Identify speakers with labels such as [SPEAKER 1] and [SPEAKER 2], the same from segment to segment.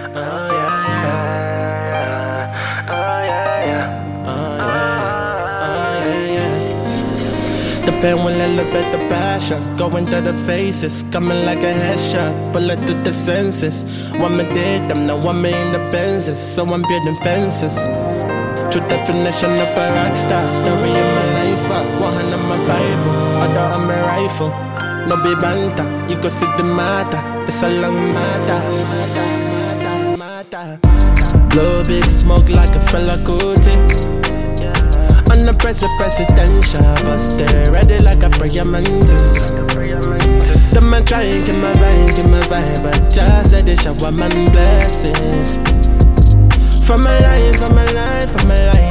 [SPEAKER 1] Oh yeah, yeah. Oh yeah, yeah. Oh yeah, oh yeah, yeah. The pen will elevate the passion, going to the faces, coming like a headshot, bullet to the senses. One me did them, now one me in the Benzes, so I'm building fences. True definition of a rock star, story in my life. One hand on my Bible, other on my rifle. No be banter, you go see the matter. It's a long matter. Blow big smoke like a fella Kuti. On the presidential, but stay ready like a prayer mantis. The man try and get my vibe, but just let it shower man blessings. For my life, for my life, for my life.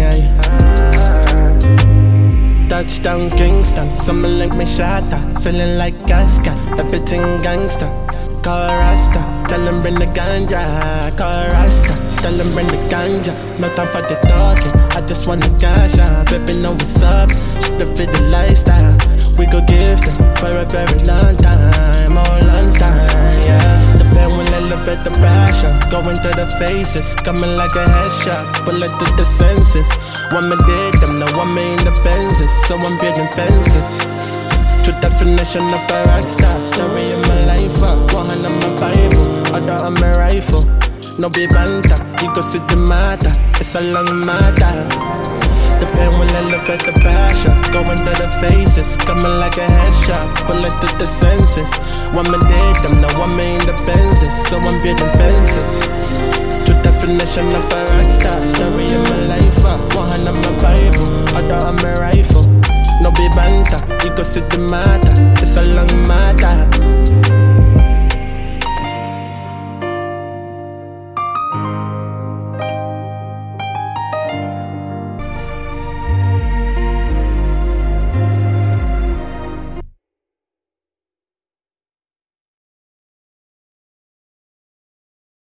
[SPEAKER 1] Touchdown Kingston, someone like me shatter, feeling like Casca, everything gangsta. Call Rasta, tell them bring the ganja. Call Rasta, tell them bring the ganja. No time for the talking, I just want the cash out. Baby know what's up, should've fit the lifestyle. We go give them for a very long time, oh long time, yeah. The pen will elevate the passion, going to the faces, coming like a headshot, bullet to the senses. One me did them, now one me in the Benzes, so I'm building fences. True definition of a rock star, story in my life. One hand on my Bible, other on my rifle. No be banter, you go see the matter. It's a long matter. The pen will elevate the passion, going to the faces, coming like a headshot, bullet to the senses. One me did them, now one me in the Benzes, so I'm building fences. True definition of a rock star, story in my life. One hand on my Bible, other on my rifle. No be banter, you go see the matter. It's a long matter.